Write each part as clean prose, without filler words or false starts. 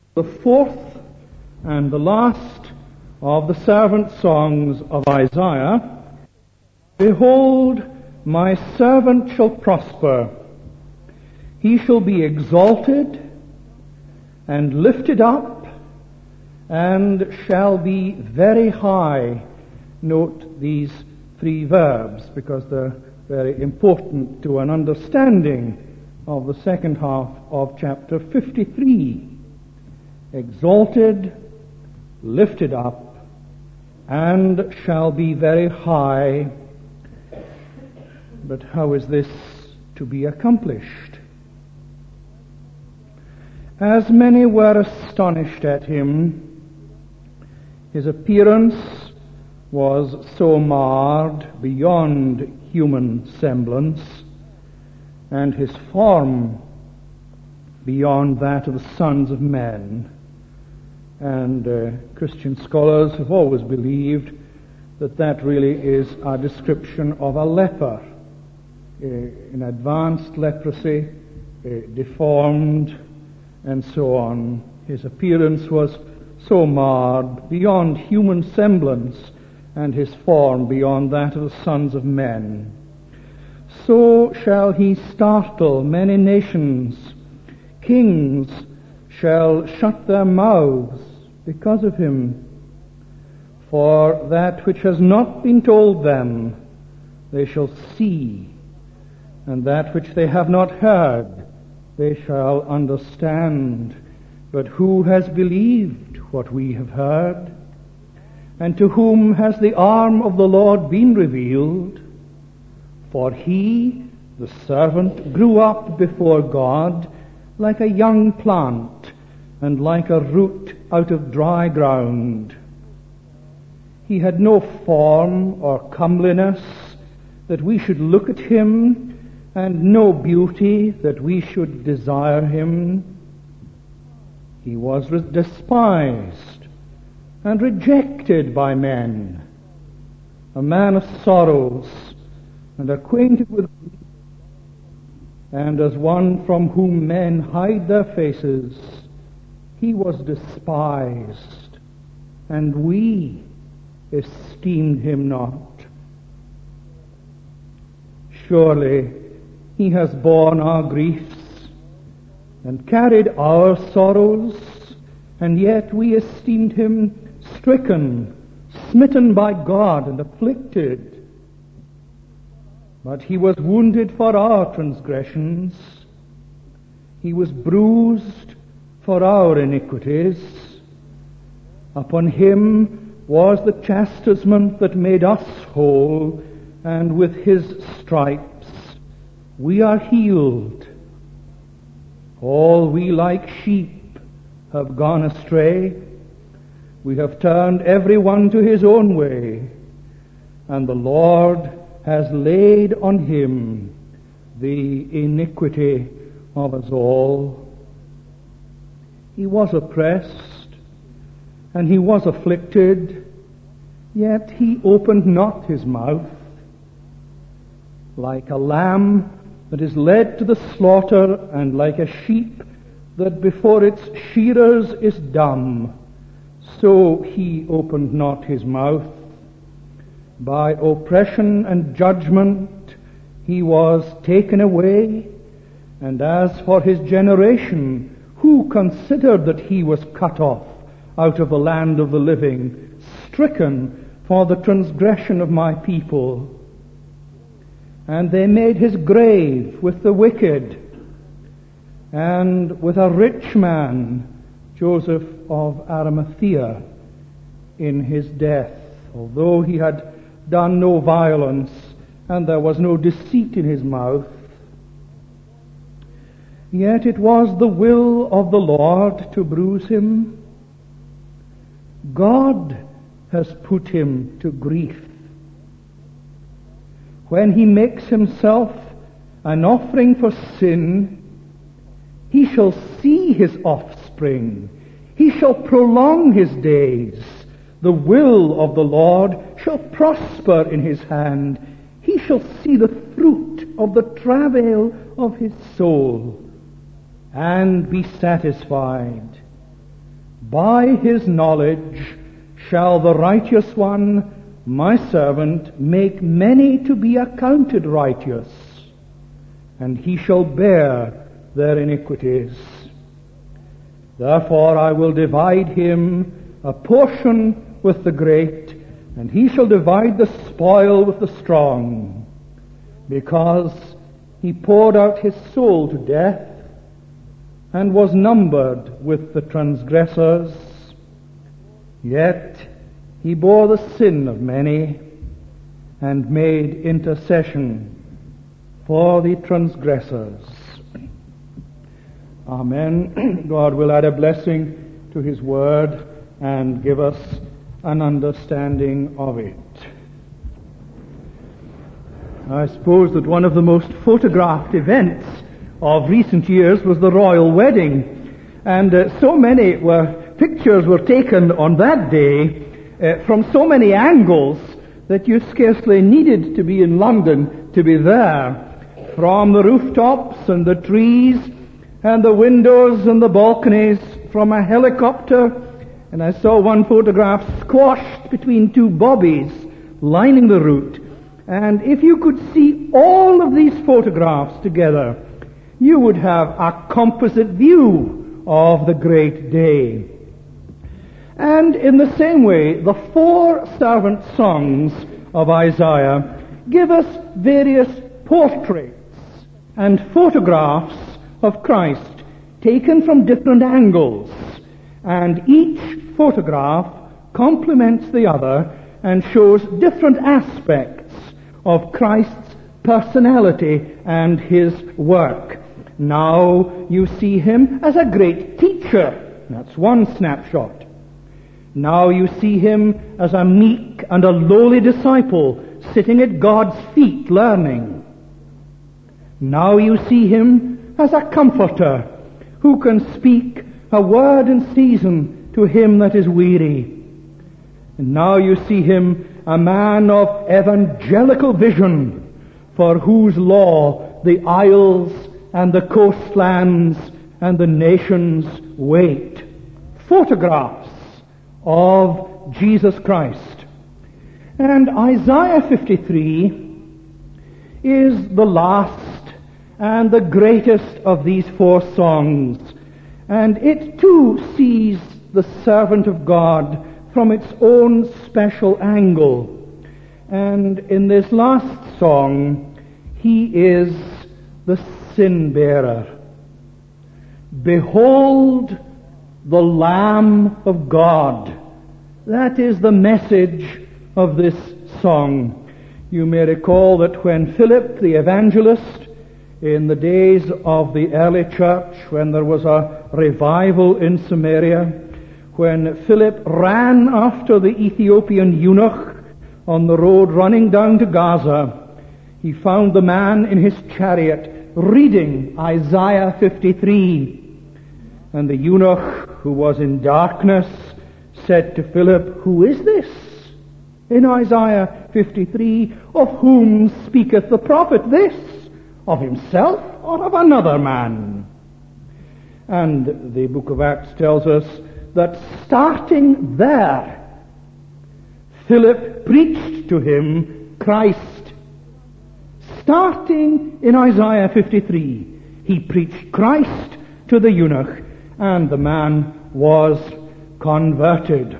The fourth and the last of the servant songs of Isaiah. Behold, my servant shall prosper. He shall be exalted and lifted up and shall be very high. Note these three verbs because they're very important to an understanding of the second half of chapter 53. Exalted, lifted up, and shall be very high. But how is this to be accomplished? As many were astonished at him, his appearance was so marred beyond human semblance, and his form beyond that of the sons of men. And Christian scholars have always believed that that really is a description of a leper, in advanced leprosy, deformed, and so on. His appearance was so marred beyond human semblance, and his form beyond that of the sons of men. So shall he startle many nations. Kings shall shut their mouths because of him. For that which has not been told them, they shall see, and that which they have not heard, they shall understand. But who has believed what we have heard? And to whom has the arm of the Lord been revealed? For he, the servant, grew up before God like a young plant, and like a root out of dry ground. He had no form or comeliness that we should look at him, and no beauty that we should desire him. He was despised and rejected by men, a man of sorrows and acquainted with grief, and as one from whom men hide their faces. He was despised, and we esteemed him not. Surely he has borne our griefs and carried our sorrows, and yet we esteemed him stricken, smitten by God, and afflicted. But he was wounded for our transgressions, he was bruised for our iniquities. Upon him was the chastisement that made us whole, and with his stripes we are healed. All we like sheep have gone astray. We have turned every one to his own way, and the Lord has laid on him the iniquity of us all. He was oppressed, and he was afflicted, yet he opened not his mouth. Like a lamb that is led to the slaughter, and like a sheep that before its shearers is dumb, so he opened not his mouth. By oppression and judgment he was taken away. And as for his generation, who considered that he was cut off out of the land of the living, stricken for the transgression of my people? And they made his grave with the wicked, and with a rich man, Joseph of Arimathea, in his death, although he had done no violence, and there was no deceit in his mouth. Yet it was the will of the Lord to bruise him. God has put him to grief. When he makes himself an offering for sin, he shall see his offspring. He shall prolong his days. The will of the Lord shall prosper in his hand. He shall see the fruit of the travail of his soul, and be satisfied. By his knowledge shall the righteous one, my servant, make many to be accounted righteous, and he shall bear their iniquities. Therefore I will divide him a portion with the great, and he shall divide the spoil with the strong, because he poured out his soul to death, and was numbered with the transgressors. Yet he bore the sin of many, and made intercession for the transgressors. Amen. God will add a blessing to his word and give us an understanding of it. I suppose that one of the most photographed events of recent years was the royal wedding, and so many pictures were taken on that day from so many angles that you scarcely needed to be in London to be there. From the rooftops and the trees and the windows and the balconies, from a helicopter, and I saw one photograph squashed between two bobbies lining the route. And if you could see all of these photographs together, you would have a composite view of the great day. And in the same way, the 4 servant songs of Isaiah give us various portraits and photographs of Christ taken from different angles, and each photograph complements the other and shows different aspects of Christ's personality and his work. Now you see him as a great teacher. That's one snapshot. Now you see him as a meek and a lowly disciple sitting at God's feet learning. Now you see him as a comforter who can speak a word in season to him that is weary. And now you see him a man of evangelical vision, for whose law the isles and the coastlands and the nations wait. Photographs of Jesus Christ. And Isaiah 53 is the last and the greatest of these 4 songs. And it too sees the servant of God from its own special angle. And in this last song, he is the sin bearer. Behold the Lamb of God. That is the message of this song. You may recall that when Philip the evangelist, in the days of the early church, when there was a revival in Samaria, when Philip ran after the Ethiopian eunuch on the road running down to Gaza, he found the man in his chariot reading Isaiah 53. And the eunuch, who was in darkness, said to Philip, "Who is this in Isaiah 53? Of whom speaketh the prophet this? Of himself or of another man?" And the book of Acts tells us that starting there, Philip preached to him Christ. Starting in Isaiah 53, he preached Christ to the eunuch, and the man was converted.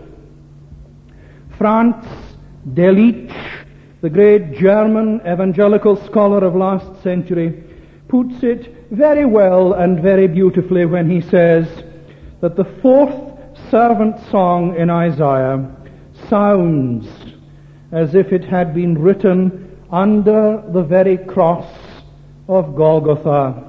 Franz Delitzsch, the great German evangelical scholar of last century, puts it very well and very beautifully when he says that the 4th servant song in Isaiah sounds as if it had been written under the very cross of Golgotha.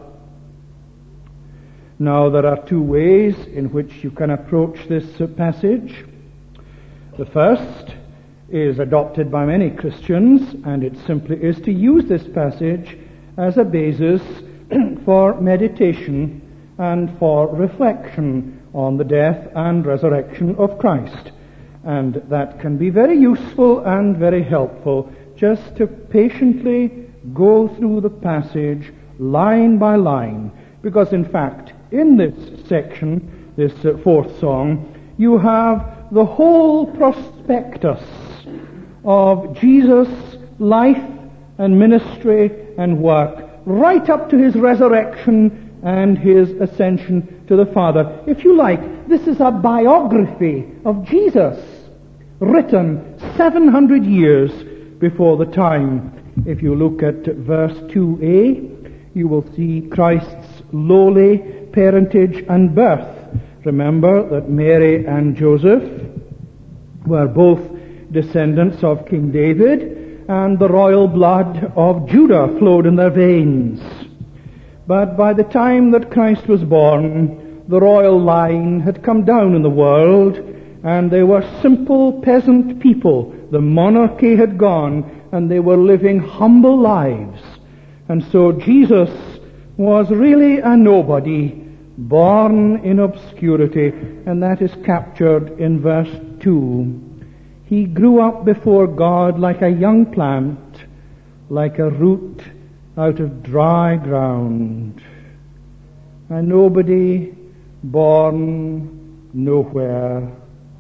Now there are 2 ways in which you can approach this passage. The first is adopted by many Christians, and it simply is to use this passage as a basis for meditation and for reflection on the death and resurrection of Christ. And that can be very useful and very helpful, just to patiently go through the passage line by line, because in fact in this section, this 4th song, you have the whole prospectus of Jesus' life and ministry and work, right up to his resurrection and his ascension to the Father. If you like, this is a biography of Jesus, written 700 years before the time. If you look at verse 2a, you will see Christ's lowly parentage and birth. Remember that Mary and Joseph were both descendants of King David, and the royal blood of Judah flowed in their veins. But by the time that Christ was born, the royal line had come down in the world, and they were simple peasant people. The monarchy had gone, and they were living humble lives. And so Jesus was really a nobody, born in obscurity, and that is captured in verse 2. He grew up before God like a young plant, like a root out of dry ground. A nobody born nowhere.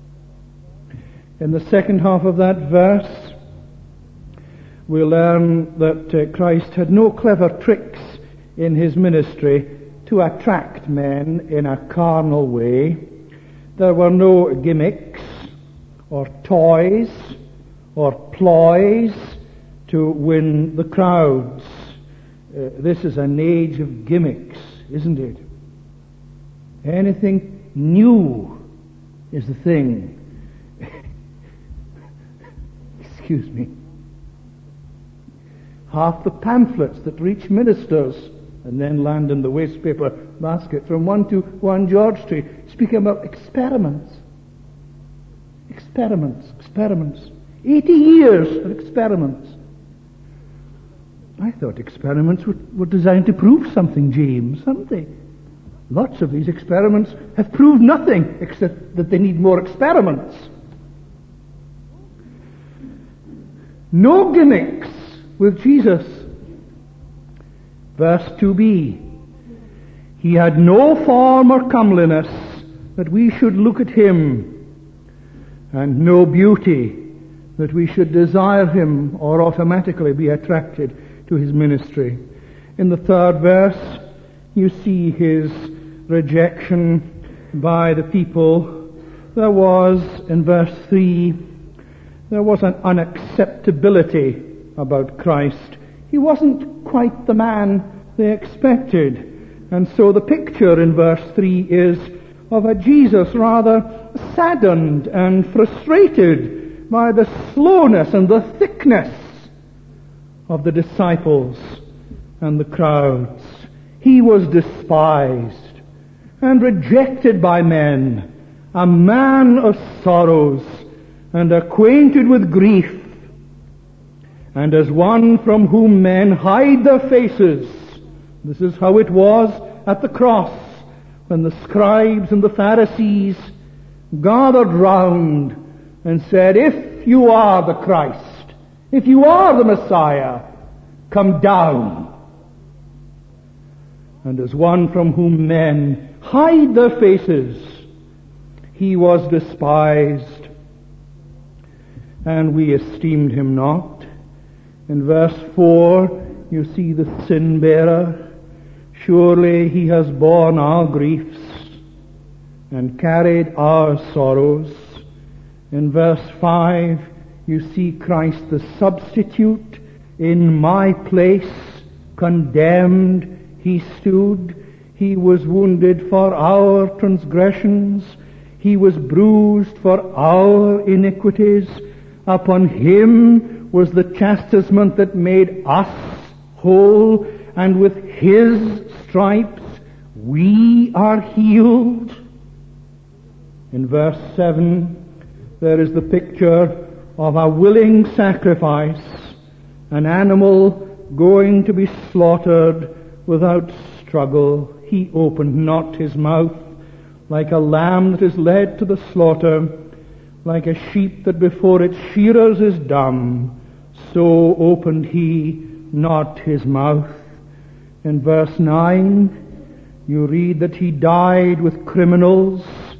In the second half of that verse, we learn that Christ had no clever tricks in his ministry to attract men in a carnal way. There were no gimmicks or toys or ploys to win the crowds. This is an age of gimmicks, isn't it? Anything new is the thing. Excuse me. Half the pamphlets that reach ministers and then land in the waste paper basket from 121 George Street speak about experiments. Experiments. 80 years of experiments. I thought experiments were designed to prove something, James, hadn't they? Lots of these experiments have proved nothing except that they need more experiments. No gimmicks with Jesus. Verse 2b. He had no form or comeliness that we should look at him, and no beauty that we should desire him or automatically be attracted to his ministry. In the third verse, you see his rejection by the people. There was, in verse 3, there was an unacceptability about Christ. He wasn't quite the man they expected. And so the picture in verse 3 is of a Jesus rather saddened and frustrated by the slowness and the thickness of the disciples and the crowds. He was despised and rejected by men, a man of sorrows and acquainted with grief, and as one from whom men hide their faces. This is how it was at the cross, when the scribes and the Pharisees gathered round and said, "If you are the Christ, if you are the Messiah, come down." And as one from whom men hide their faces, he was despised, and we esteemed him not. In verse 4, you see the sin bearer. Surely he has borne our griefs and carried our sorrows. In verse 5, you see Christ the substitute. In my place, condemned, he stood. He was wounded for our transgressions. He was bruised for our iniquities. Upon him was the chastisement that made us whole, and with his stripes we are healed. In verse 7, there is the picture of a willing sacrifice, an animal going to be slaughtered without struggle. He opened not his mouth, like a lamb that is led to the slaughter, like a sheep that before its shearers is dumb, so opened he not his mouth. In verse 9, you read that he died with criminals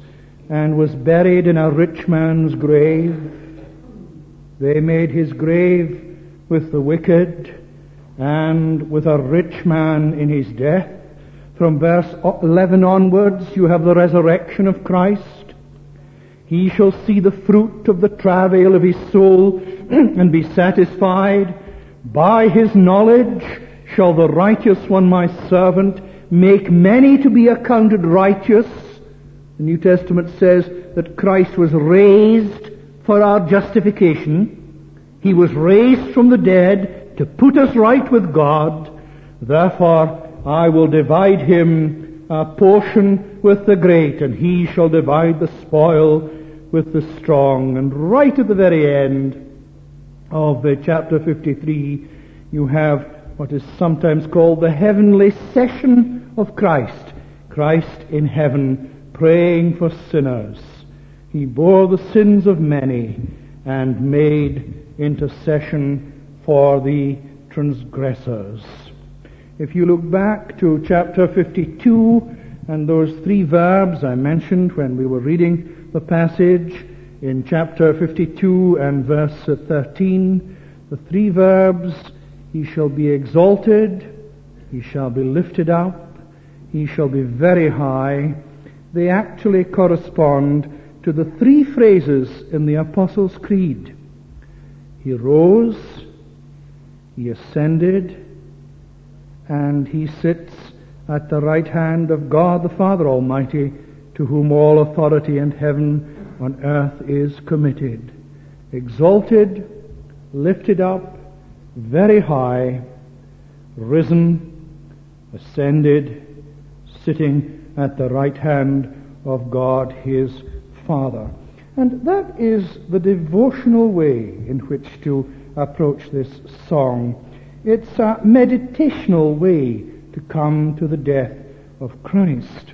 and was buried in a rich man's grave. They made his grave with the wicked and with a rich man in his death. From verse 11 onwards, you have the resurrection of Christ. He shall see the fruit of the travail of his soul and be satisfied. By his knowledge shall the righteous one, my servant, make many to be accounted righteous. The New Testament says that Christ was raised for our justification. He was raised from the dead to put us right with God. Therefore, I will divide him a portion with the great, and he shall divide the spoil with the strong. And right at the very end of chapter 53, you have what is sometimes called the heavenly session of Christ. Christ in heaven praying for sinners. He bore the sins of many and made intercession for the transgressors. If you look back to chapter 52 and those three verbs I mentioned when we were reading the passage in chapter 52 and verse 13, the three verbs, he shall be exalted, he shall be lifted up, he shall be very high, they actually correspond to the three phrases in the Apostles' Creed. He rose, he ascended, and he sits at the right hand of God the Father Almighty, to whom all authority in heaven and earth is committed. Exalted, lifted up, very high, risen, ascended, sitting at the right hand of God his Father. And that is the devotional way in which to approach this song. It's a meditational way to come to the death of Christ.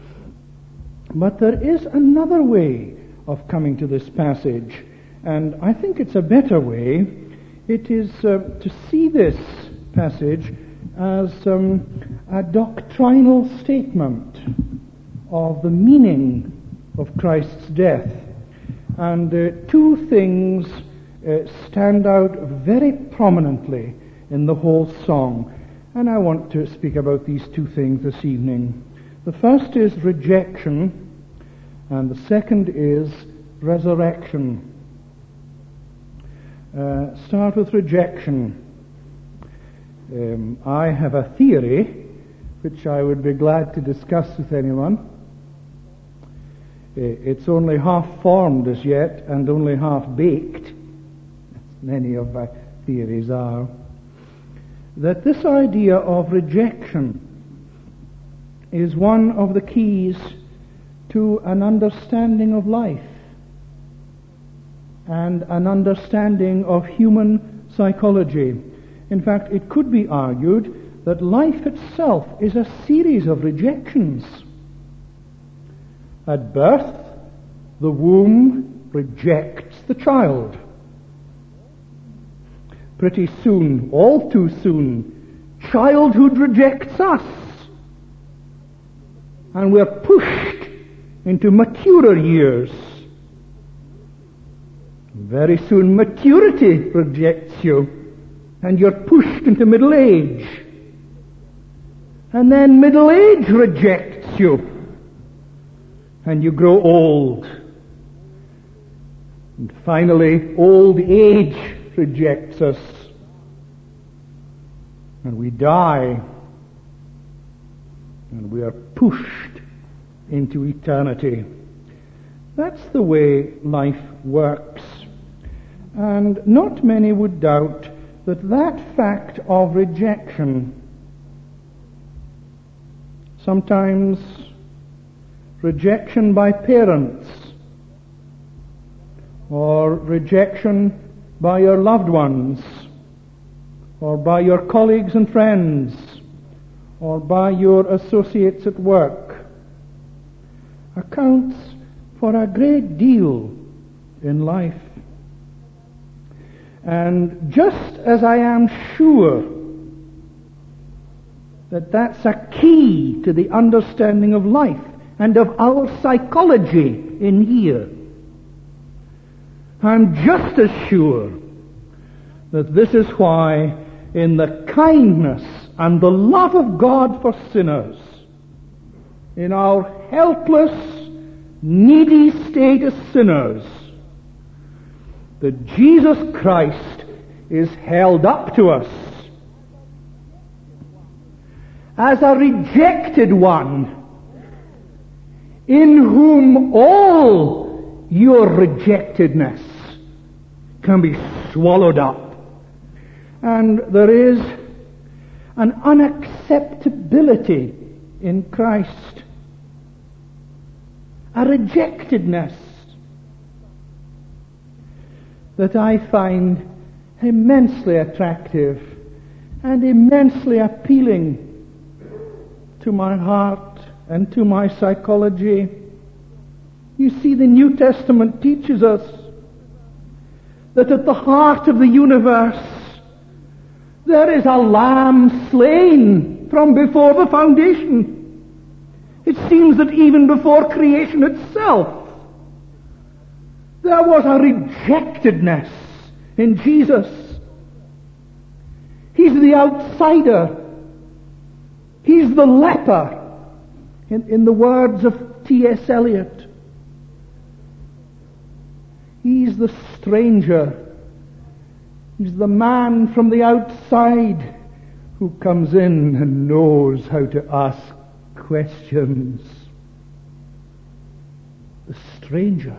But there is another way of coming to this passage, and I think it's a better way. It is to see this passage as a doctrinal statement of the meaning of Christ's death. And two things stand out very prominently in the whole song. And I want to speak about these two things this evening. The first is rejection, and the second is resurrection. Start with rejection. I have a theory which I would be glad to discuss with anyone. It's only half formed as yet and only half baked, as many of my theories are, that this idea of rejection is one of the keys to an understanding of life and an understanding of human psychology. In fact, it could be argued that life itself is a series of rejections. At birth, the womb rejects the child. Pretty soon, all too soon, childhood rejects us. And we're pushed into maturer years. Very soon maturity rejects you, and you're pushed into middle age. And then middle age rejects you, and you grow old. And finally, old age rejects us, and we die, and we are pushed into eternity. That's the way life works. And not many would doubt that that fact of rejection, sometimes rejection by parents, or rejection by your loved ones, or by your colleagues and friends, or by your associates at work, accounts for a great deal in life. And just as I am sure that that's a key to the understanding of life and of our psychology in here. I'm just as sure that this is why, in the kindness and the love of God for sinners, in our helpless, needy state as sinners, that Jesus Christ is held up to us as a rejected one, in whom all your rejectedness can be swallowed up. And there is an unacceptability in Christ, a rejectedness that I find immensely attractive and immensely appealing to my heart and to my psychology. You see, the New Testament teaches us that at the heart of the universe there is a lamb slain from before the foundation. It seems that even before creation itself, there was a rejectedness in Jesus. He's the outsider. He's the leper, in the words of T.S. Eliot. He's the stranger. He's the man from the outside who comes in and knows how to ask questions. The stranger.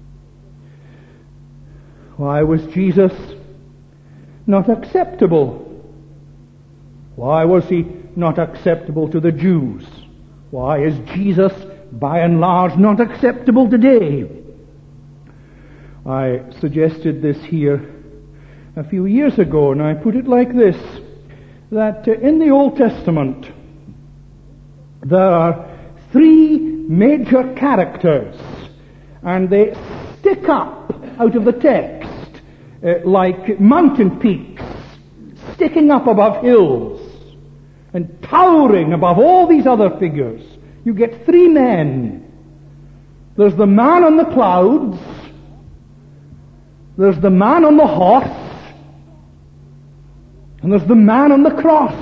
Why was Jesus not acceptable? Why was he not acceptable to the Jews? Why is Jesus, by and large, not acceptable today? I suggested this here a few years ago, and I put it like this, that in the Old Testament there are three major characters, and they stick up out of the text like mountain peaks sticking up above hills and towering above all these other figures. You get three men. There's the man on the clouds, there's the man on the horse, and there's the man on the cross.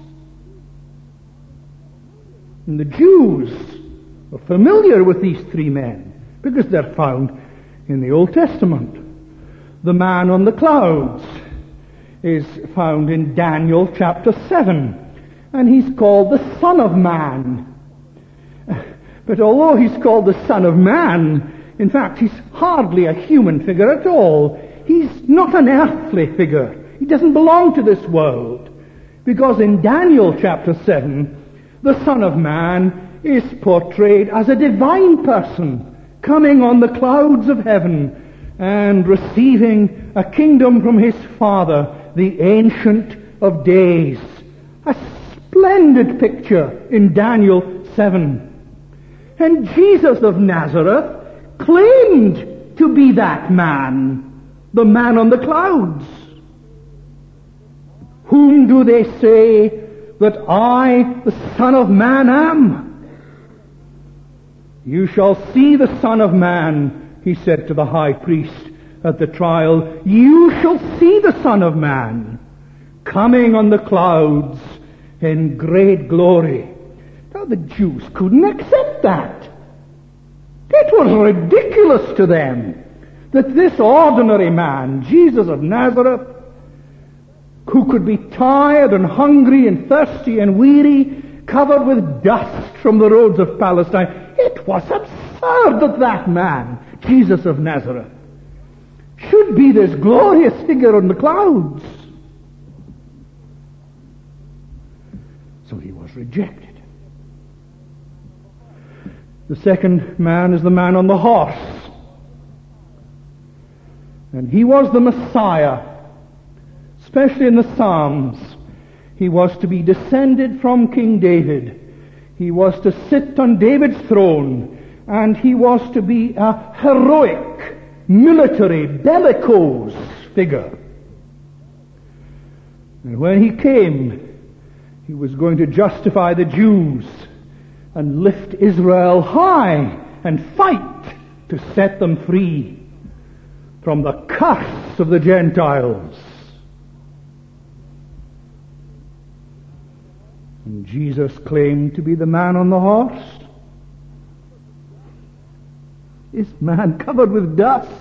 And the Jews are familiar with these three men because they're found in the Old Testament. The man on the clouds is found in Daniel chapter 7, and he's called the Son of Man. But although he's called the Son of Man, in fact, he's hardly a human figure at all. He's not an earthly figure. He doesn't belong to this world. Because in Daniel chapter 7, the Son of Man is portrayed as a divine person coming on the clouds of heaven and receiving a kingdom from his Father, the Ancient of Days. A splendid picture in Daniel 7. And Jesus of Nazareth claimed to be that man, the man on the clouds. Whom do they say that I, the Son of Man, am? You shall see the Son of Man, he said to the high priest at the trial. You shall see the Son of Man coming on the clouds in great glory. Now the Jews couldn't accept that. It was ridiculous to them that this ordinary man, Jesus of Nazareth, who could be tired and hungry and thirsty and weary, covered with dust from the roads of Palestine, it was absurd that that man, Jesus of Nazareth, should be this glorious figure on the clouds. So he was rejected. The second man is the man on the horse. And he was the Messiah. Especially in the Psalms, he was to be descended from King David. He was to sit on David's throne, and he was to be a heroic, military, bellicose figure. And when he came, he was going to justify the Jews and lift Israel high and fight to set them free from the curse of the Gentiles. And Jesus claimed to be the man on the horse. This man covered with dust.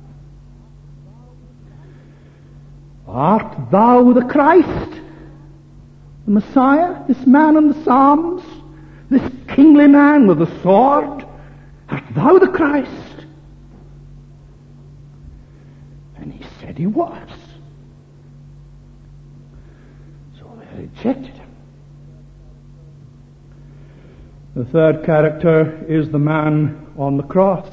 Art thou the Christ, the Messiah, this man in the Psalms, this kingly man with a sword? Art thou the Christ? And he said he was. So they rejected him. The third character is the man on the cross.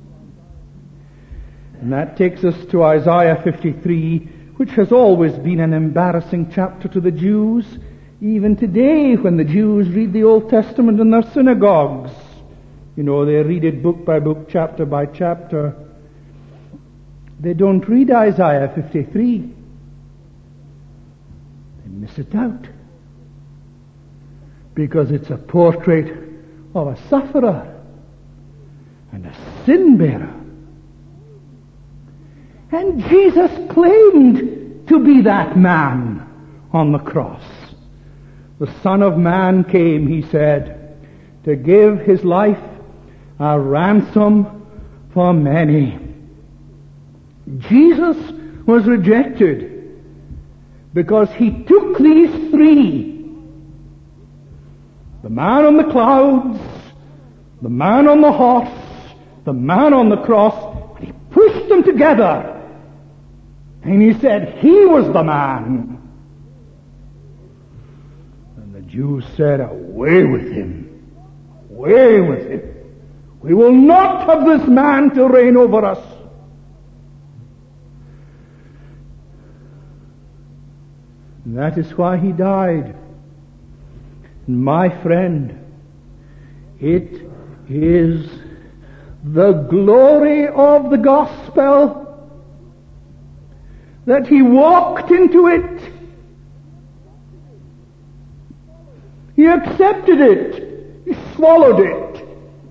And that takes us to Isaiah 53, which has always been an embarrassing chapter to the Jews, even today when the Jews read the Old Testament in their synagogues. You know, they read it book by book, chapter by chapter. They don't read Isaiah 53. They miss it out. Because it's a portrait of a sufferer and a sin bearer. And Jesus claimed to be that man on the cross. The Son of Man came, he said, to give his life a ransom for many. Jesus was rejected because he took these three: the man on the clouds, the man on the horse, the man on the cross, and he pushed them together. And he said he was the man. And the Jews said, away with him. Away with him. We will not have this man to reign over us. And that is why he died. My friend, it is the glory of the gospel that he walked into it. He accepted it. He swallowed it.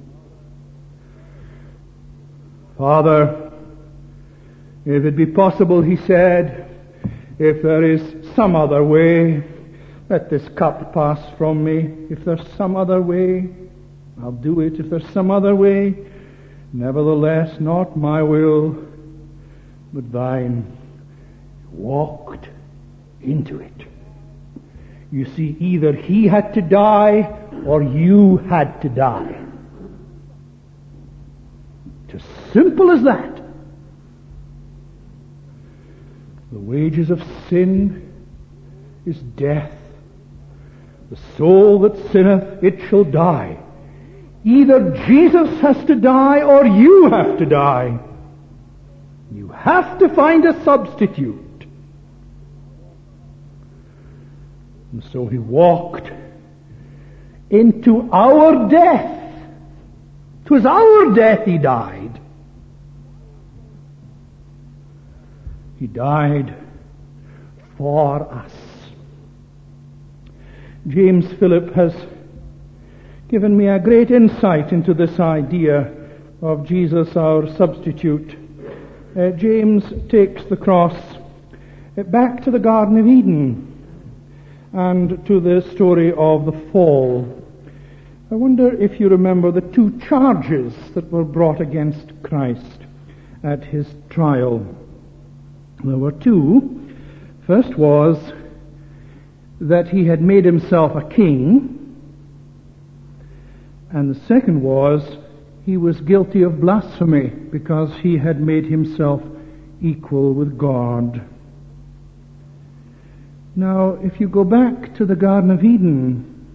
Father, if it be possible, he said, if there is some other way, let this cup pass from me. If there's some other way, I'll do it. If there's some other way, nevertheless, not my will, but thine. Walked into it. You see, either he had to die or you had to die. It's as simple as that. The wages of sin is death. The soul that sinneth, it shall die. Either Jesus has to die or you have to die. You have to find a substitute. And so he walked into our death. It was our death he died. He died for us. James Philip has given me a great insight into this idea of Jesus, our substitute. James takes the cross back to the Garden of Eden and to the story of the fall. I wonder if you remember the two charges that were brought against Christ at his trial. There were two. First was that he had made himself a king, and the second was he was guilty of blasphemy because he had made himself equal with God. Now, if you go back to the Garden of Eden,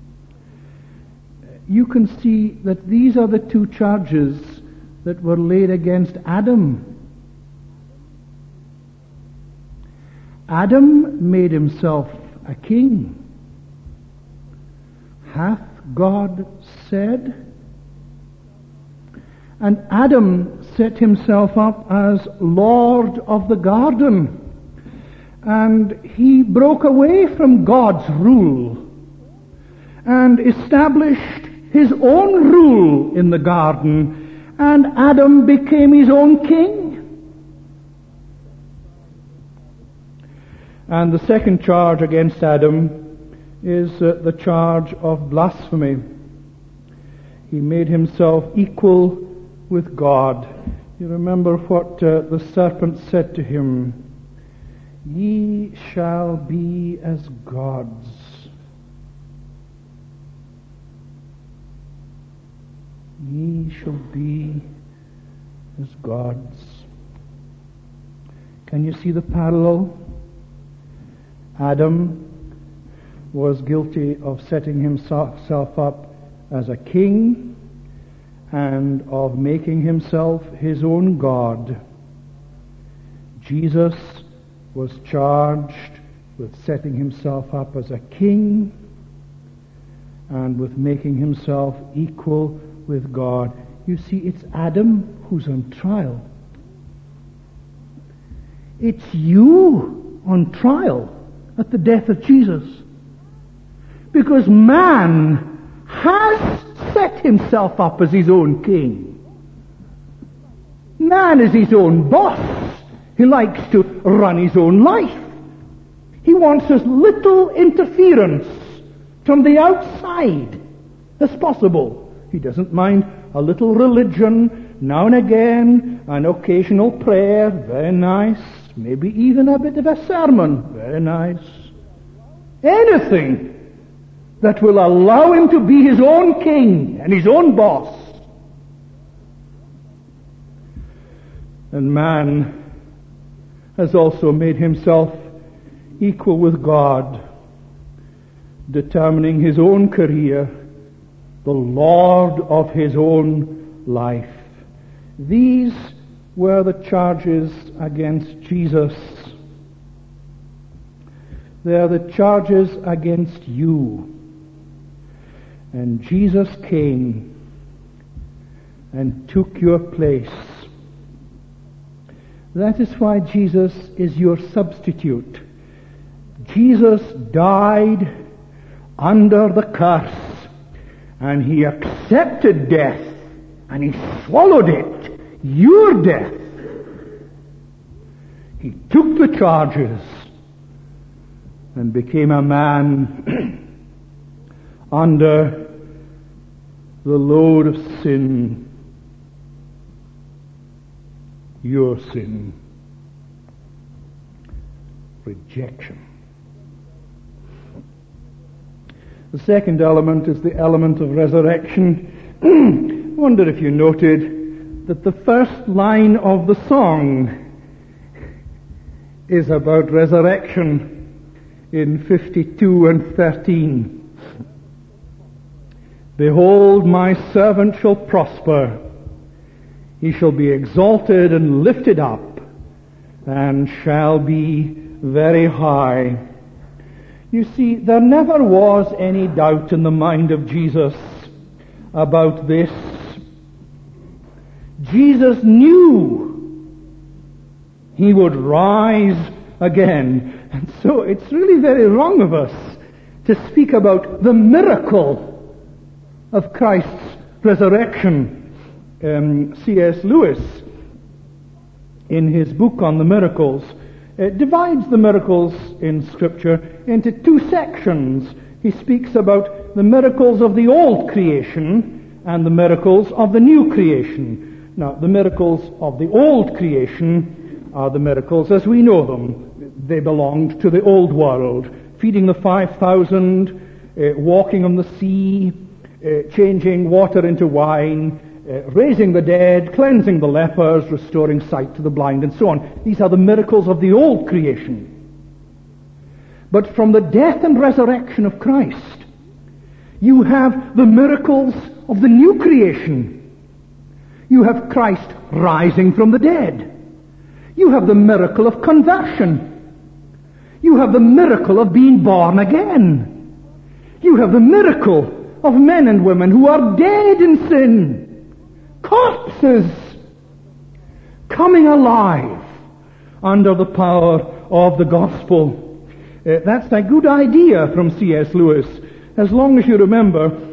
you can see that these are the two charges that were laid against Adam. Adam made himself a king. Hath God said? And Adam set himself up as Lord of the garden. And he broke away from God's rule and established his own rule in the garden, and Adam became his own king. And the second charge against Adam is the charge of blasphemy. He made himself equal with God. You remember what the serpent said to him: "Ye shall be as gods." Ye shall be as gods. Can you see the parallel? Adam was guilty of setting himself up as a king and of making himself his own God. Jesus was charged with setting himself up as a king and with making himself equal with God. You see, it's Adam who's on trial. It's you on trial at the death of Jesus. Because man has set himself up as his own king. Man is his own boss. He likes to run his own life. He wants as little interference from the outside as possible. He doesn't mind a little religion, now and again, an occasional prayer, very nice, maybe even a bit of a sermon, very nice. Anything that will allow him to be his own king and his own boss. And man has also made himself equal with God, determining his own career, the Lord of his own life. These were the charges against Jesus. They are the charges against you. And Jesus came and took your place. That is why Jesus is your substitute. Jesus died under the curse, and he accepted death, and he swallowed it, your death. He took the charges and became a man under the load of sin, your sin, rejection. The second element is the element of resurrection. I wonder if you noted that the first line of the song is about resurrection in 52 and 13. "Behold, my servant shall prosper. He shall be exalted and lifted up, and shall be very high." You see, there never was any doubt in the mind of Jesus about this. Jesus knew he would rise again. And so it's really very wrong of us to speak about the miracle of Christ's resurrection. C.S. Lewis, in his book on the miracles, divides the miracles in Scripture into two sections. He speaks about the miracles of the old creation and the miracles of the new creation. Now, the miracles of the old creation are the miracles as we know them. They belonged to the old world. Feeding the 5,000, walking on the sea, changing water into wine, raising the dead, cleansing the lepers, restoring sight to the blind, and so on. These are the miracles of the old creation. But from the death and resurrection of Christ, you have the miracles of the new creation. You have Christ rising from the dead. You have the miracle of conversion. You have the miracle of being born again. You have the miracle of men and women who are dead in sin, corpses, coming alive under the power of the gospel. That's a good idea from C.S. Lewis, as long as you remember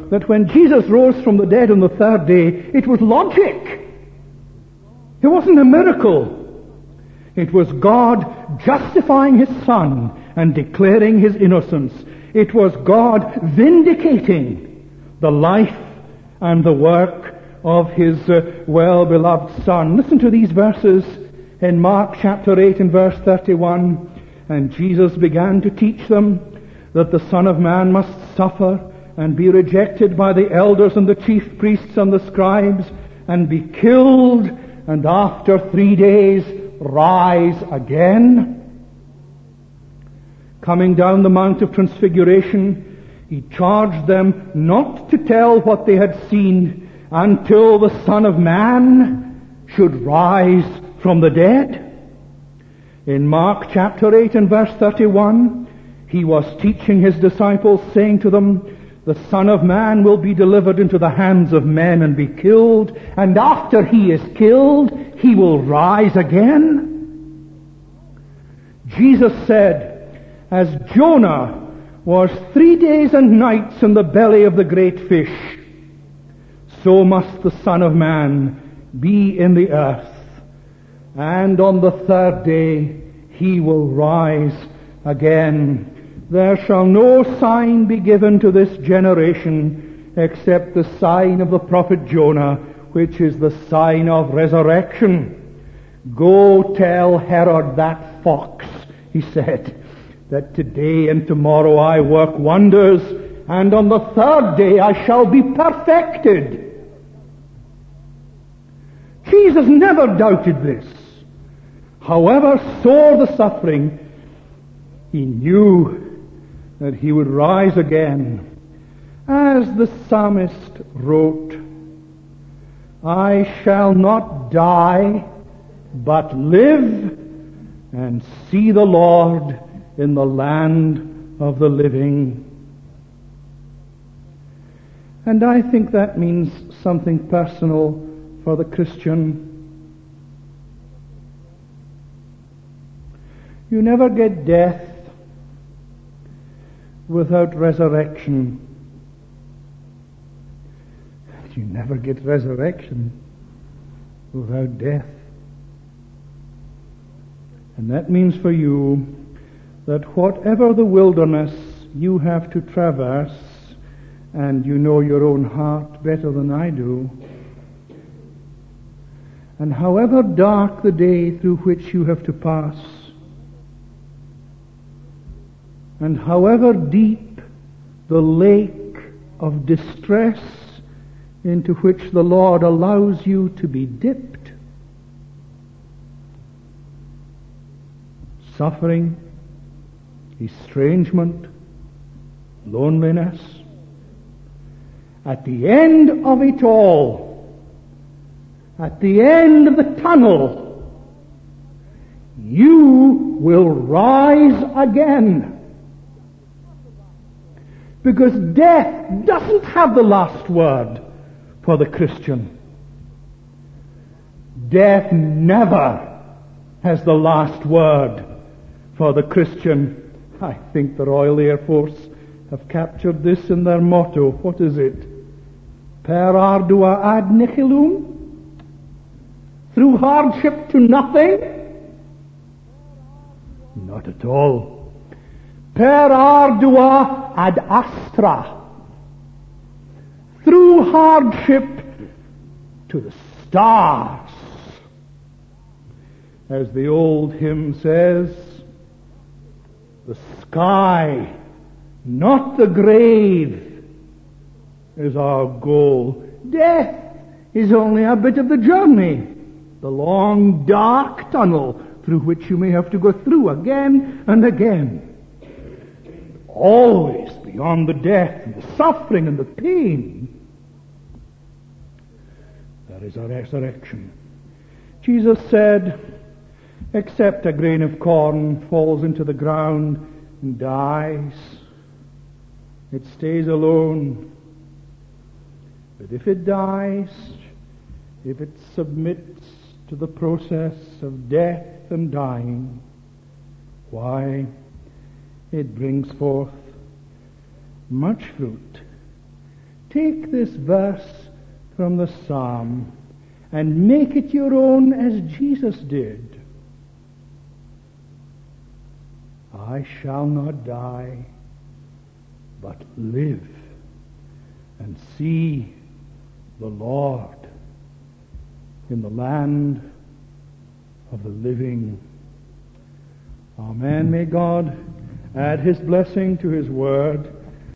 that when Jesus rose from the dead on the third day, it was logic. It wasn't a miracle. It was God justifying His Son and declaring His innocence. It was God vindicating the life and the work of His well-beloved Son. Listen to these verses in Mark chapter 8 and verse 31. And Jesus began to teach them that the Son of Man must suffer and be rejected by the elders and the chief priests and the scribes and be killed, and after 3 days rise again. Coming down the Mount of Transfiguration, He charged them not to tell what they had seen until the Son of Man should rise from the dead. In Mark chapter 8 and verse 31, He was teaching His disciples, saying to them, the Son of Man will be delivered into the hands of men and be killed, and after He is killed, He will rise again. Jesus said, as Jonah was 3 days and nights in the belly of the great fish, so must the Son of Man be in the earth. And on the third day He will rise again. There shall no sign be given to this generation except the sign of the prophet Jonah, which is the sign of resurrection. Go tell Herod that fox, He said, that today and tomorrow I work wonders, and on the third day I shall be perfected. Jesus never doubted this. However sore the suffering, He knew that He would rise again. As the psalmist wrote, I shall not die, but live and see the Lord in the land of the living. And I think that means something personal for the Christian. You never get death without resurrection. You never get resurrection without death. And that means for you that whatever the wilderness you have to traverse, and you know your own heart better than I do, and however dark the day through which you have to pass, and however deep the lake of distress into which the Lord allows you to be dipped, suffering, estrangement, loneliness, at the end of it all, at the end of the tunnel, you will rise again. Because death doesn't have the last word for the Christian. Death never has the last word for the Christian. I think the Royal Air Force have captured this in their motto. What is it? Per ardua ad nihilum? Through hardship to nothing? Not at all. Per ardua ad astra. Through hardship to the stars. As the old hymn says, the sky, not the grave, is our goal. Death is only a bit of the journey, the long, dark tunnel through which you may have to go through again and again. Always beyond the death and the suffering and the pain, there is a resurrection. Jesus said, except a grain of corn falls into the ground and dies, it stays alone. But if it dies, if it submits to the process of death and dying, why, it brings forth much fruit. Take this verse from the psalm and make it your own as Jesus did. I shall not die, but live and see the Lord in the land of the living. Amen. May God add his blessing to his word